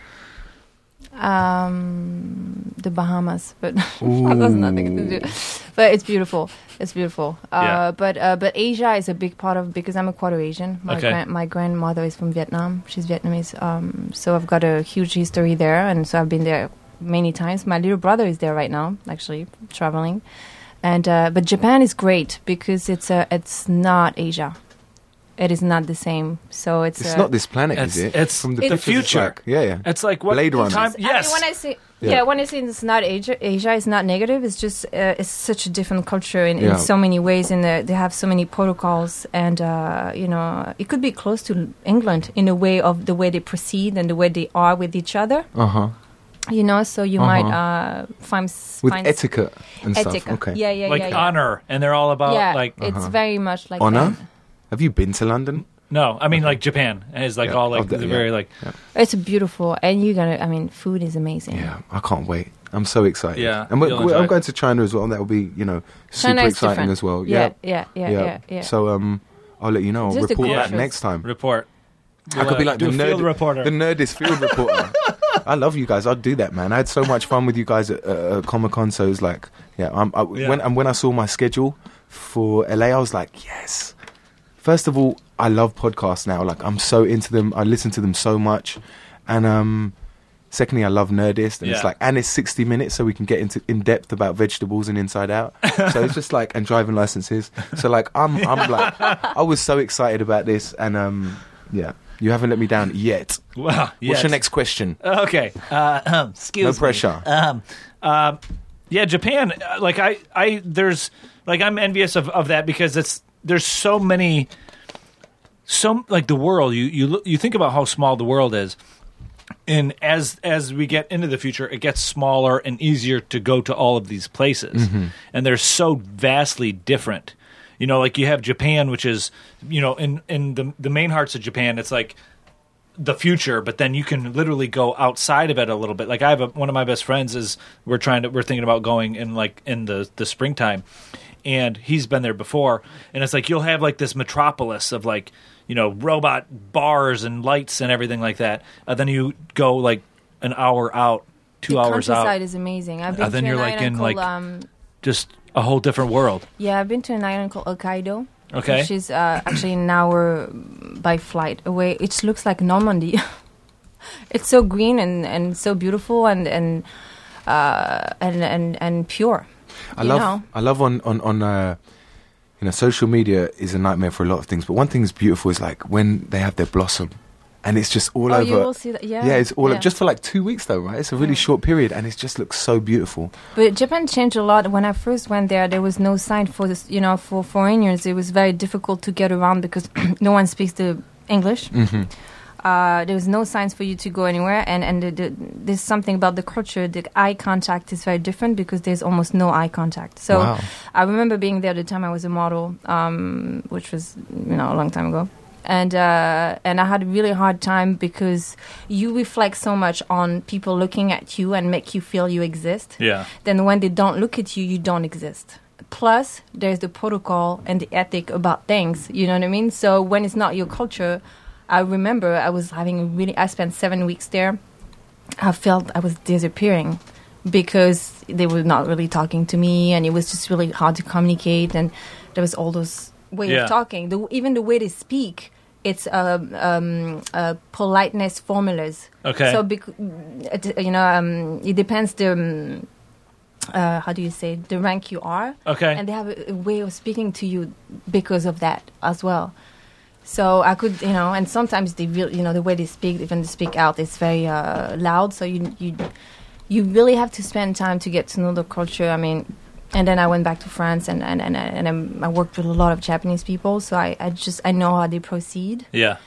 The Bahamas, but that's nothing to do. But it's beautiful. It's beautiful. But Asia is a big part of, because I'm a quarter Asian. My grandmother is from Vietnam. She's Vietnamese. So I've got a huge history there, and so I've been there many times. My little brother is there right now, actually traveling. And but Japan is great because it's not Asia. It is not the same. So it's not this planet, is it? It's from the future. Yeah. It's like what Blade Runner. Yes. I mean, when I say it's not Asia, it's not negative. It's just it's such a different culture in so many ways, and they have so many protocols, and it could be close to England in a way of the way they proceed and the way they are with each other. So you might find etiquette and stuff. Okay. Yeah. Honor, and they're all about it's very much like honor. that. Have you been to London? No, I mean like Japan is like all like very like. Yeah. It's beautiful, and food is amazing. Yeah, I can't wait. I'm so excited. Yeah, and I'm going to China as well, and that will be super exciting different. As well. Yeah. So I'll let you know. I'll report that next time. Report. I could be like the field reporter. The Nerdist field reporter. I love you guys. I'd do that, man. I had so much fun with you guys at Comic-Con. So it's like, when I saw my schedule for LA, I was like, yes. First of all, I love podcasts now. Like, I'm so into them. I listen to them so much. And secondly, I love Nerdist, and it's like, and it's 60 minutes, so we can get in depth about vegetables and Inside Out. So it's just like, and driving licenses. So like, I'm like, I was so excited about this, and you haven't let me down yet. Well, what's your next question? Okay, excuse me. No pressure. Japan. Like I'm envious of that because there's so many, like the world. You think about how small the world is. And as we get into the future, it gets smaller and easier to go to all of these places. Mm-hmm. And they're so vastly different. You know, like you have Japan, which is, you know, in the main hearts of Japan, it's like the future, but then you can literally go outside of it a little bit. Like I have one of my best friends we're thinking about going in the springtime, and he's been there before. And it's like you'll have like this metropolis of like, you know, robot bars and lights and everything like that. Then you go like an hour out, 2 hours out. The countryside is amazing. I've been then to you're an like island in called, like just a whole different world. Yeah, I've been to an island called Hokkaido. Okay. Which is actually an hour by flight away. It looks like Normandy. It's so green and so beautiful and pure. I love on you know, social media is a nightmare for a lot of things, but one thing that's beautiful is like when they have their blossom, and it's just all over. You will see that. Yeah, it's all just for like 2 weeks though, right? It's a really short period, and it just looks so beautiful. But Japan changed a lot. When I first went there was no sign for this. You know, for foreigners, it was very difficult to get around because no one speaks the English. Mm-hmm. There was no signs for you to go anywhere, and there's something about the culture. The eye contact is very different because there's almost no eye contact. So wow. I remember being there the time I was a model, which was a long time ago, and I had a really hard time because you reflect so much on people looking at you and make you feel you exist. Yeah. Then when they don't look at you, you don't exist. Plus, there's the protocol and the ethic about things. You know what I mean? So when it's not your culture. I remember I spent 7 weeks there. I felt I was disappearing because they were not really talking to me, and it was just really hard to communicate, and there was all those way of talking. Even the way they speak, it's politeness formulas. Okay. So, it depends how do you say, the rank you are. Okay. And they have a way of speaking to you because of that as well. So I could, and sometimes they really, the way they speak, even they speak out, it's very loud. So you really have to spend time to get to know the culture. I mean, and then I went back to France and I worked with a lot of Japanese people. So I know how they proceed. Yeah.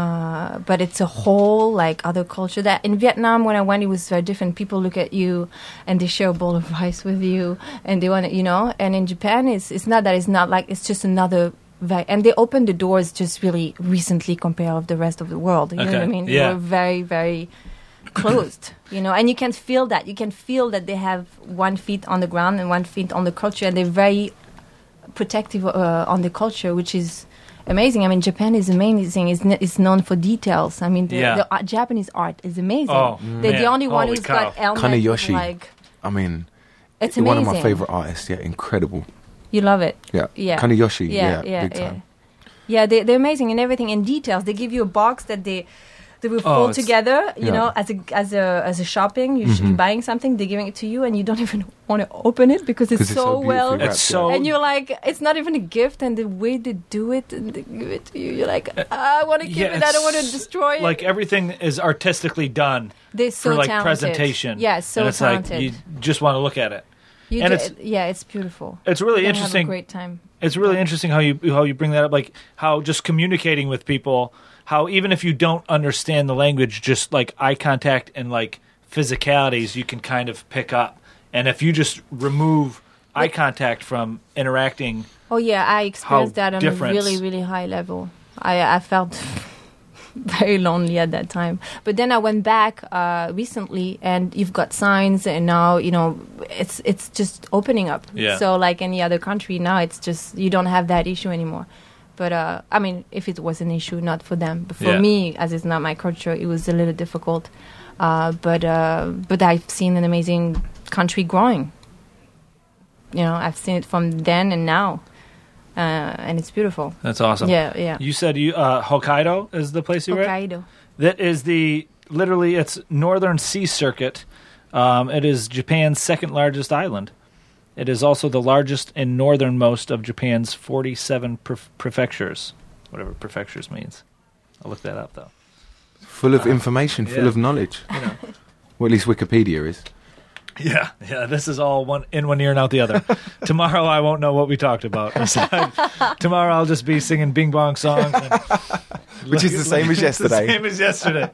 But it's a whole like other culture. That in Vietnam, when I went, it was very different. People look at you and they share a bowl of rice with you, and they want to, And in Japan, it's not that. It's not like it's just another. And they opened the doors just really recently compared with the rest of the world. You know what I mean? They were very, very closed, and you can feel that. You can feel that they have 1 foot on the ground and 1 foot on the culture, and they're very protective on the culture, which is amazing. I mean, Japan is amazing. It's known for details. I mean, the Japanese art is amazing. Oh, they're the only one who's got elements. Kaneyoshi. I mean, it's one amazing. of my favorite artists. Yeah, incredible. You love it. Yeah. Kaneyoshi. Yeah, big time. Yeah, they're amazing in everything, in details. They give you a box that they will fold together, as a shopping. You're buying something, they're giving it to you, and you don't even want to open it because it's so well. It's so, and you're like, it's not even a gift, and the way they do it and they give it to you, you're like, I want to keep it. I don't want to destroy it. Like everything is artistically done. They're so for like talented. Presentation. Yeah, so and it's talented. Like you just want to look at it. It's beautiful. It's really interesting. Have a great time. It's really interesting how you bring that up, like how just communicating with people, how even if you don't understand the language, just like eye contact and like physicalities, you can kind of pick up. And if you just remove eye contact from interacting, I experienced that on a really, really high level. I felt very lonely at that time. But then I went back recently, and you've got signs, and now it's just opening up. Yeah. So like any other country now, it's just you don't have that issue anymore. But I mean, if it was an issue, not for them, but for me, as it's not my culture, it was a little difficult. But I've seen an amazing country growing. I've seen it from then and now. and it's beautiful. That's awesome. Yeah. You said Hokkaido is the place you were at? Hokkaido. That is literally it's Northern Sea Circuit. It is Japan's second largest island. It is also the largest and northernmost of Japan's 47 prefectures. Whatever prefectures means. I'll look that up, though. Full of information, full of knowledge. Well, at least Wikipedia is. Yeah. This is all one ear and out the other. Tomorrow I won't know what we talked about. Tomorrow I'll just be singing Bing Bong songs. Which is the same as yesterday. The same as yesterday.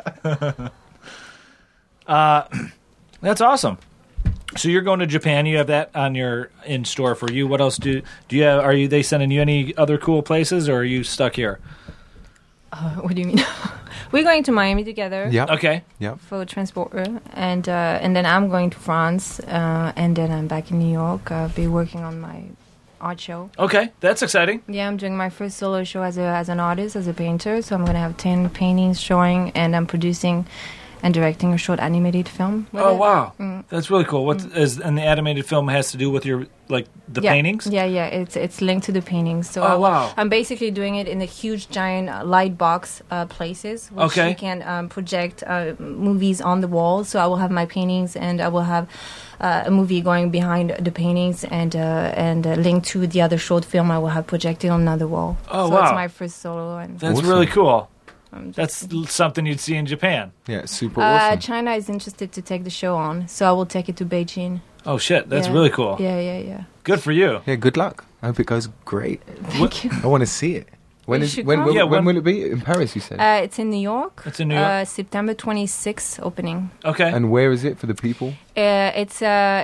That's awesome. So you're going to Japan. You have that in store for you. What else do you have? Are they sending you any other cool places, or are you stuck here? What do you mean? We're going to Miami together. Yeah. Okay. Yeah. For Transporter, and then I'm going to France, and then I'm back in New York. I'll be working on my art show. Okay, that's exciting. Yeah, I'm doing my first solo show as an artist, as a painter. So I'm going to have 10 paintings showing, and I'm producing and directing a short animated film. Oh, wow. That's really cool. And the animated film has to do with your, the paintings? Yeah. It's linked to the paintings. So wow. I'm basically doing it in a huge, giant light box places, which you can project movies on the wall. So I will have my paintings, and I will have a movie going behind the paintings, and linked to the other short film I will have projected on another wall. Oh, so wow. That's my first solo. And that's really cool. That's something you'd see in Japan. Yeah, it's super awesome. China is interested to take the show on, so I will take it to Beijing. Oh, shit. That's really cool. Yeah. Good for you. Yeah, good luck. I hope it goes great. Thank you. I want to see it. When will it be? In Paris, you said? It's in New York. It's in New York? September 26th opening. Okay. And where is it for the people? It's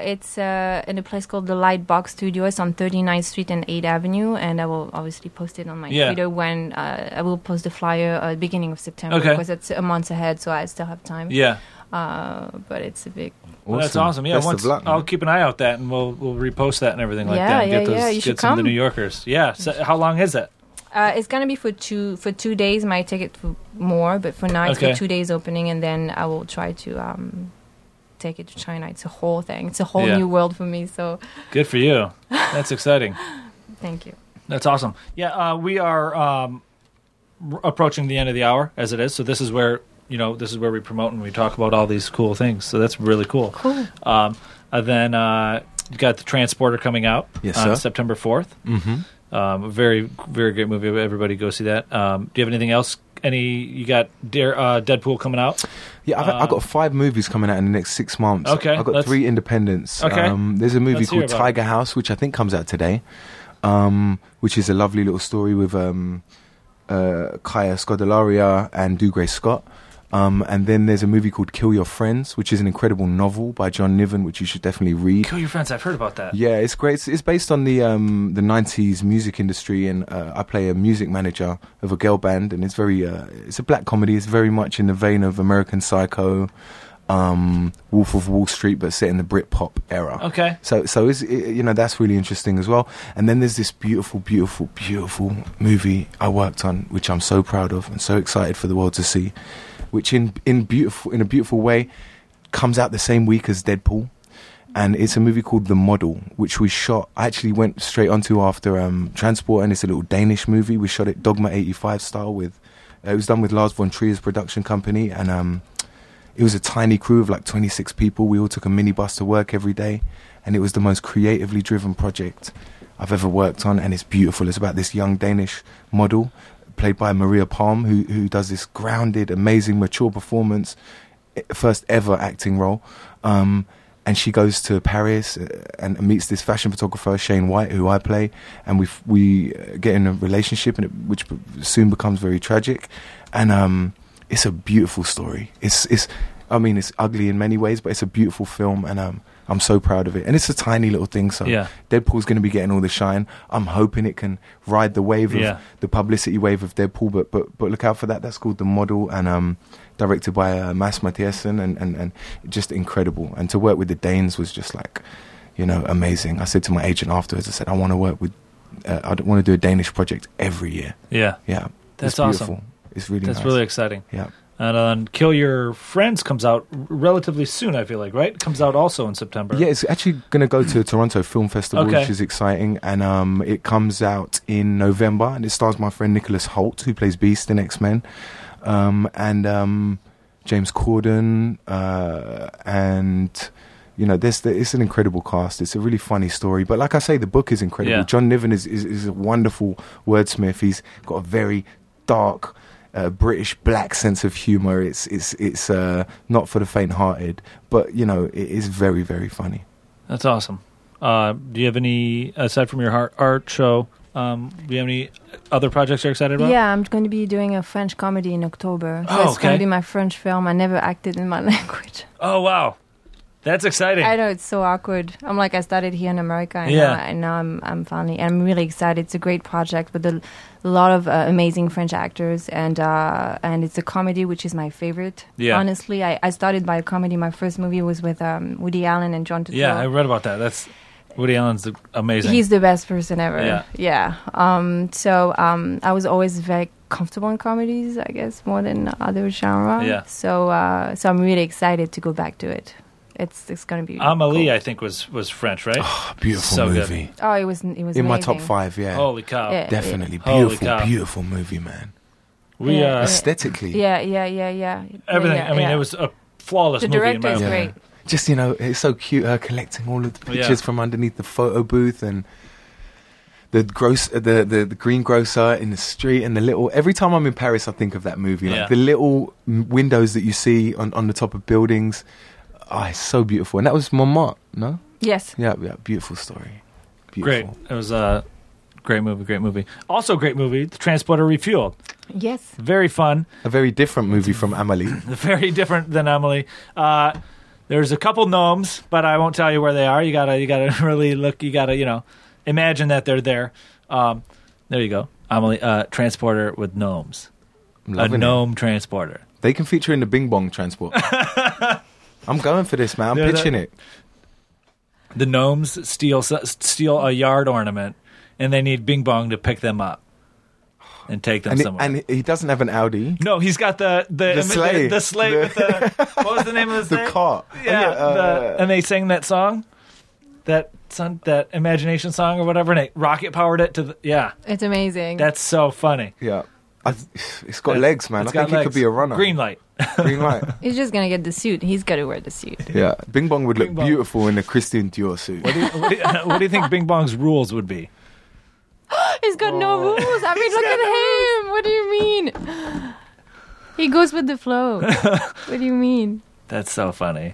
in a place called the Lightbox Studio. It's on 39th Street and 8th Avenue, and I will obviously post it on my Twitter when I will post the flyer at the beginning of September, because it's a month ahead, so I still have time. Yeah. But it's a big... Well, that's awesome. Yeah, I'll keep an eye out that, and we'll repost that and everything like that. And get some of the New Yorkers. Yeah. So how long is it? It's gonna be for 2 days. Might take it for more, but for now it's for 2 days opening, and then I will try to take it to China. It's a whole thing. It's a whole new world for me. So good for you. That's exciting. Thank you. That's awesome. Yeah, we are approaching the end of the hour as it is. So this is where we promote and we talk about all these cool things. So that's really cool. Cool. Then you got The Transporter coming out on September 4th. Mm-hmm. A very, very great movie. Everybody go see that. Do you have anything else? You got Deadpool coming out? Yeah, I've got 5 movies coming out in the next 6 months. Okay. I've got 3 independents. Okay. There's a movie called Tiger House, which I think comes out today, which is a lovely little story with Kaya Scodelario and Dougray Scott. And then there's a movie called Kill Your Friends, which is an incredible novel by John Niven, which you should definitely read. Kill Your Friends, I've heard about that. Yeah, it's great. It's based on the 90s music industry, and I play a music manager of a girl band, and it's a black comedy. It's very much in the vein of American Psycho, Wolf of Wall Street, but set in the Britpop era. Okay. So that's really interesting as well. And then there's this beautiful, beautiful, beautiful movie I worked on, which I'm so proud of and so excited for the world to see, which in a beautiful way comes out the same week as Deadpool. And it's a movie called The Model, which we shot. I actually went straight onto after Transport, and it's a little Danish movie. We shot it Dogma 85 style it was done with Lars von Trier's production company, and it was a tiny crew of 26 people. We all took a minibus to work every day, and it was the most creatively driven project I've ever worked on, and it's beautiful. It's about this young Danish model played by Maria Palm, who does this grounded, amazing, mature performance, first ever acting role. And she goes to Paris and meets this fashion photographer, Shane White, who I play, and we get in a relationship, which soon becomes very tragic. And it's a beautiful story. It's ugly in many ways, but it's a beautiful film, and I'm so proud of it. And it's a tiny little thing, so Deadpool's going to be getting all the shine. I'm hoping it can ride the wave of the publicity wave of Deadpool, but look out for that. That's called The Model, and directed by Mads Mathiesen, and just incredible. And to work with the Danes was just amazing. I said to my agent afterwards, I said, I want to work with, I want to do a Danish project every year. Yeah. Yeah. That's awesome. Beautiful. It's really That's nice. really exciting. Yeah. And Kill Your Friends comes out relatively soon, I feel like, right? It comes out also in September. Yeah, it's actually going to go to Toronto Film Festival, which is exciting. And it comes out in November, and it stars my friend Nicholas Hoult, who plays Beast in X-Men, and James Corden, and... You know, it's an incredible cast. It's a really funny story. But like I say, the book is incredible. Yeah. John Niven is a wonderful wordsmith. He's got a very dark, British black sense of humour. It's not for the faint-hearted. But, you know, it is very, very funny. That's awesome. Do you have any, aside from your art show, do you have any other projects you're excited about? Yeah, I'm going to be doing a French comedy in October. So it's going to be my French film. I never acted in my language. Oh, wow. That's exciting. I know, it's so awkward. I started here in America, and now I'm finally, I'm really excited. It's a great project with a lot of amazing French actors, and it's a comedy, which is my favorite. Yeah. Honestly, I started by a comedy. My first movie was with Woody Allen and John Turturro. Yeah, I read about that. Woody Allen's amazing. He's the best person ever. Yeah. So I was always very comfortable in comedies, I guess, more than other genre. Yeah. So I'm really excited to go back to it. It's going to be Amélie, cool. I think, was French, right? Oh, beautiful movie. Good. Oh, it was in amazing. My top 5, yeah. Holy cow. Yeah, definitely. Beautiful movie, man. Aesthetically. Yeah. Everything. It was a flawless movie. The director is great. Just, it's so cute, her collecting all of the pictures from underneath the photo booth, and the greengrocer in the street, and the little... Every time I'm in Paris, I think of that movie. Like the little windows that you see on the top of buildings... Oh, it's so beautiful. And that was Montmartre, no? Yes. Yeah, beautiful story. Beautiful. Great. It was a great movie. Also great movie, The Transporter Refueled. Yes. Very fun. A very different movie from Amélie. Very different than Amélie. There's a couple gnomes, but I won't tell you where they are. You gotta really look. You gotta, imagine that they're there. There you go. Amélie, transporter with gnomes. A gnome transporter. They can feature in the Bing Bong transport. I'm going for this, man. I'm pitching it. The gnomes steal a yard ornament, and they need Bing Bong to pick them up and take them somewhere. And he doesn't have an Audi. No, he's got the sleigh. The sleigh with the... What was the name of the sleigh? The cart. Yeah. And they sang that song, that Imagination song or whatever, and they rocket powered it to the... Yeah. It's amazing. That's so funny. Yeah. It's got legs, man. I think he could be a runner. Green light. He's just going to get the suit. He's got to wear the suit. Yeah. Bing Bong would look beautiful in a Christian Dior suit. What do you think Bing Bong's rules would be? He's got no rules. Look at him. What do you mean? He goes with the flow. What do you mean? That's so funny.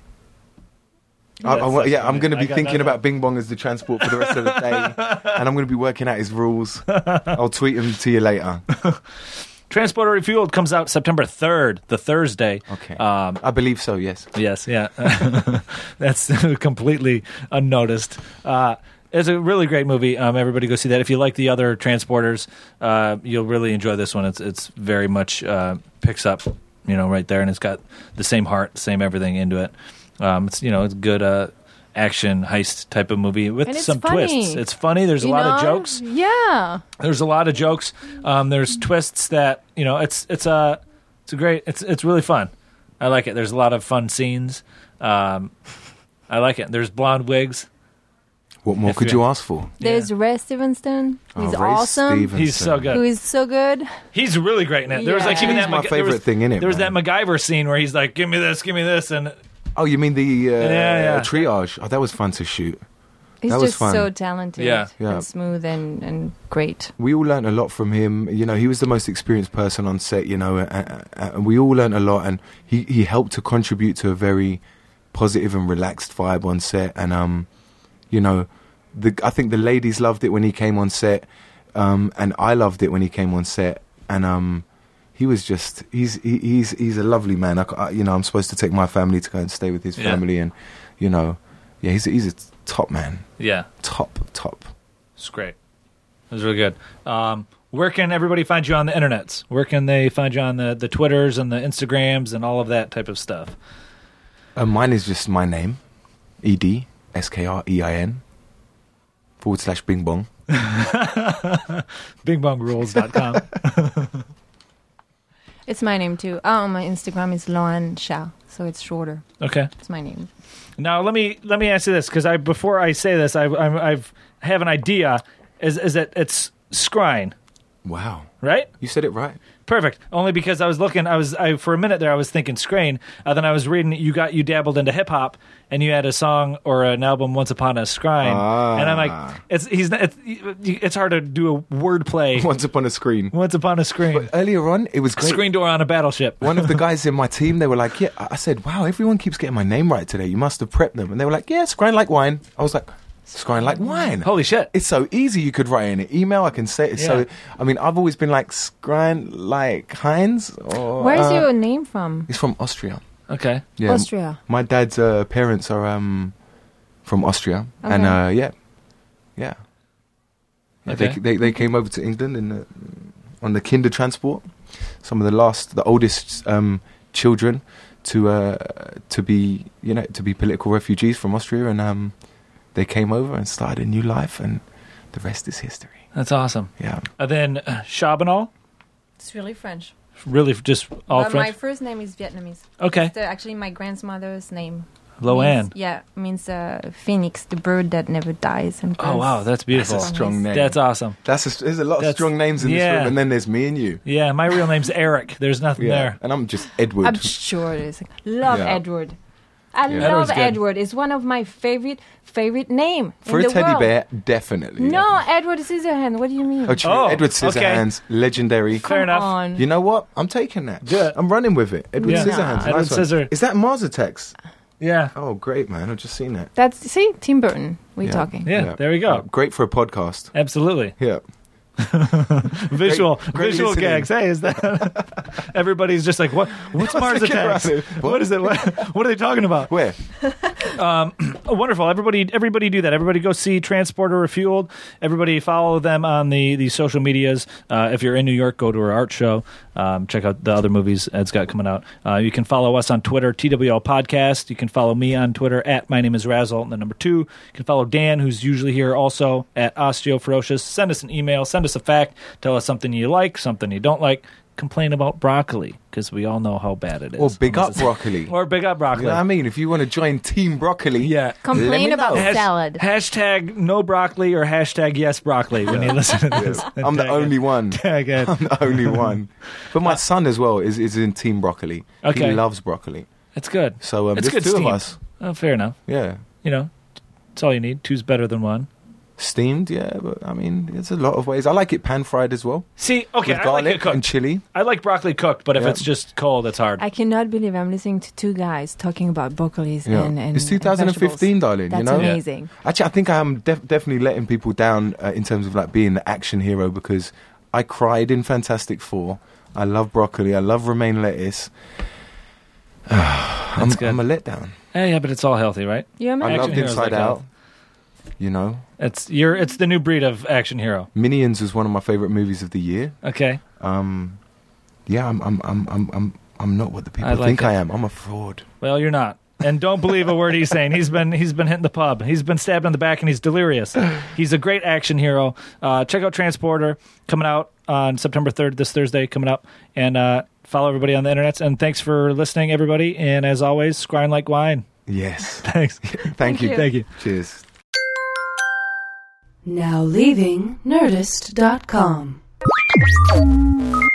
I'm going to be thinking about Bing Bong as the transport for the rest of the day, and I'm going to be working out his rules. I'll tweet him to you later. Transporter Refueled comes out September 3rd, the Thursday. Okay. I believe so, yes. Yes, yeah. That's completely unnoticed. It's a really great movie. Everybody go see that. If you like the other Transporters, you'll really enjoy this one. It's very much picks up, right there, and it's got the same heart, same everything into it. It's it's good action heist type of movie with some twists. It's funny. There's a lot of jokes. Yeah, there's a lot of jokes. There's twists that it's really fun. I like it. There's a lot of fun scenes. I like it. There's blonde wigs. What more could you ask for? There's Ray Stevenson. He's awesome. Stevenson. He's so good. Who is so good. He's really great in it. There was even my favorite thing in it. There was that MacGyver scene where he's like, "Give me this," and. Oh, you mean the triage? Oh, that was fun to shoot. He's just so talented, yeah. and smooth and great. We all learned a lot from him. He was the most experienced person on set. And we all learned a lot, and he helped to contribute to a very positive and relaxed vibe on set. And I think the ladies loved it when he came on set, and I loved it when he came on set, and he was he's a lovely man. I'm supposed to take my family to go and stay with his family, and he's a top man. Yeah, top. It's great. It was really good. Where can everybody find you on the internets? Where can they find you on the Twitters and the Instagrams and all of that type of stuff? Mine is just my name, EDSKREIN /Bing Bong. BingBongRules.com. It's my name too. My Instagram is Loan Sha, so it's shorter. Okay. It's my name. Now let me ask you this, because before I say this, I have an idea. Is that it's Skrine? Wow. Right? You said it right. Perfect. Only because I was looking, for a minute there, I was thinking Skrine. Then I was reading you dabbled into hip hop, and you had a song or an album, Once Upon a Skrine, and I'm like, it's hard to do a wordplay. Once upon a screen. Once upon a screen. But earlier on, it was great. Screen door on a battleship. One of the guys in my team, they were like, yeah. I said, wow, everyone keeps getting my name right today. You must have prepped them, and they were like, yeah, Skrine like wine. I was like, Skrine like wine. Holy shit. It's so easy. You could write in an email. I can say it. Yeah. So, I mean, I've always been like Skrine like Heinz. Where's your name from? It's from Austria. Okay. Yeah. Austria. My dad's parents are from Austria. Okay. And yeah. Okay. They came over to England on the Kinder transport. Some of the oldest children to be political refugees from Austria, and they came over and started a new life, and the rest is history. That's awesome. Yeah. And then Chabanal? It's really French. Really just all French? My first name is Vietnamese. Okay. It's actually my grandmother's name. Loan. Means phoenix, the bird that never dies. And oh, wow, that's beautiful. That's a strong name. That's awesome. There's a lot of strong names in this room, and then there's me and you. Yeah, my real name's Eric. There's nothing there. And I'm just Edward. I'm sure it is. Love Edward. I love Edward. It's one of my favorite name for in a the teddy world. bear. Definitely. No, Edward Scissorhands. What do you mean? Oh, Edward Scissorhands, legendary. Fair enough. You know what? I'm taking that. Yeah. I'm running with it. Edward Scissorhands. Edward Scissor. Is that Mars Attacks? Yeah. Oh, great, man! I've just seen that. That's Tim Burton. We're talking. Yeah, there we go. Great for a podcast. Absolutely. Yeah. visual listening. gags. Hey, is that everybody's just like, what's Mars Attacks? What is it? What are they talking about? Where? Wonderful. Everybody do that. Everybody go see Transporter Refueled. Everybody follow them on the social medias. If you're in New York, go to our art show. Check out the other movies Ed's got coming out. You can follow us on Twitter, TWL Podcast. You can follow me on Twitter at My Name is Razzle, and the number 2. You can follow Dan, who's usually here also, at OsteoFerocious. Send us an email. Send us a fact. Tell us something you like, something you don't like. Complain about broccoli, because we all know how bad it is. Or big up broccoli. Or big up broccoli. You know what I mean? If you want to join Team Broccoli, complain about salad. Hashtag no broccoli or hashtag yes broccoli when you listen to this. I'm the only one. Tag it. I'm the only one. But my son as well is in Team Broccoli. Okay. He loves broccoli. That's good. So it's there's good 2 steam. of us. Oh, fair enough. Yeah. You know, it's all you need. 2's better than 1. Steamed, yeah, but I mean, there's a lot of ways. I like it pan-fried as well. See, okay, with garlic I like it cooked. And chili. I like broccoli cooked, but if it's just cold, it's hard. I cannot believe I'm listening to 2 guys talking about broccolis and it's 2015, darling. That's you know? amazing. Actually, I think I am definitely letting people down in terms of like being the action hero, because I cried in Fantastic Four. I love broccoli. I love romaine lettuce. I'm a letdown. Yeah, but it's all healthy, right? Yeah, I loved Inside Out. You know, it's the new breed of action hero. Minions was one of my favorite movies of the year. Okay. Yeah, I'm not what the people think I am. I'm a fraud. Well, you're not. And don't believe a word he's saying. He's been hitting the pub. He's been stabbed in the back, and he's delirious. He's a great action hero. Check out Transporter, coming out on September 3rd, this Thursday, coming up. And follow everybody on the internet. And thanks for listening, everybody. And as always, Skrine like wine. Yes. Thanks. Thank you. Thank you. Cheers. Now leaving Nerdist.com.